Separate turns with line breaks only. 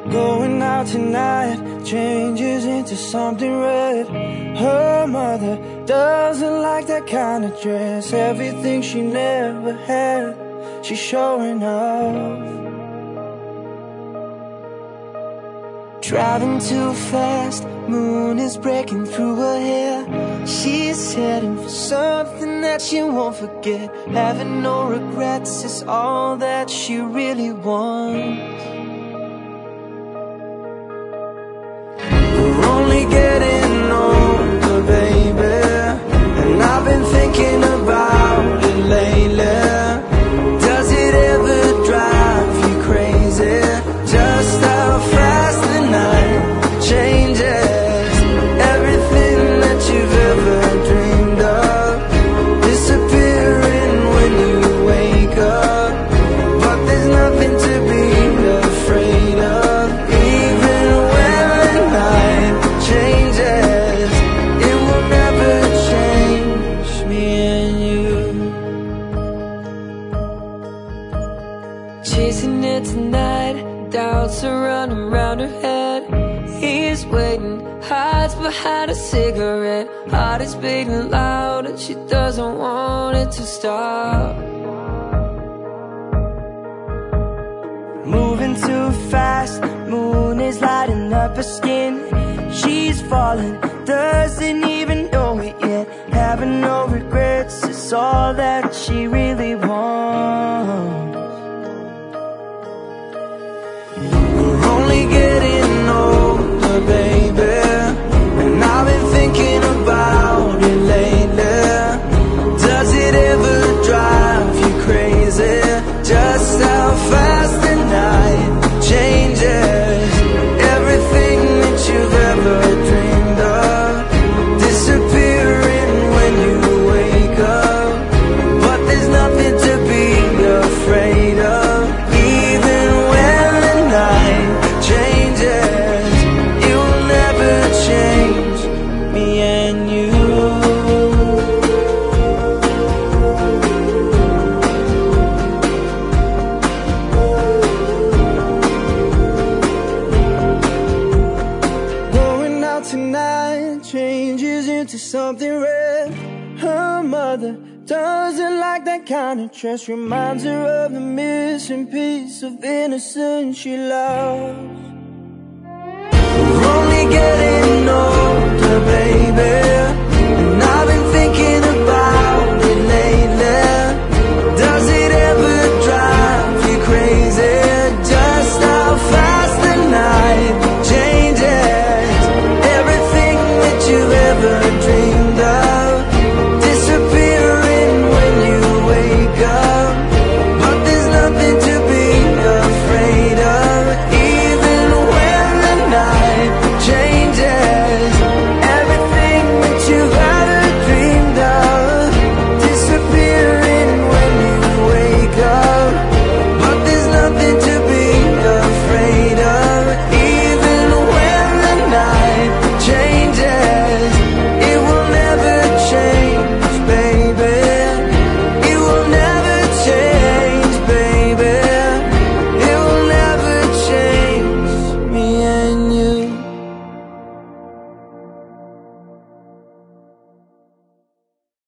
Going out tonight changes into something red. Her mother doesn't like that kind of dress. Everything she never had, she's showing off. Driving too fast, moon is breaking through her hair. She's heading for something that she won't forget. Having no regrets is all that she really wants. We're only getting older, baby, and I've been thinking about it lately. Does it ever drive you crazy? Just how fast the night changes. Everything that you've ever dreamed of disappearing when you wake up. But there's nothing to be afraid of. Even when the night changes, it will never change me and you. Chasing it tonight, doubts are running round her head. He's waiting, hides behind a cigarette. Heart is beating loud and she doesn't want it to stop. Moving too fast, moon is lighting up her skin. She's falling, doesn't even know it yet. Having no regrets is all that she really wants. We're only getting older, baby, and I've been thinking about it lately. Does it ever drive you crazy? Just how fast the night changes. Everything that you've ever dreamed of disappearing when you wake up. But there's nothing to be afraid of. Even when the night changes, it will never change me and you. Going out tonight changes into something red. Her mother doesn't like that kind of dress. Reminds her of the missing piece of innocence she lost. We're only getting older, baby,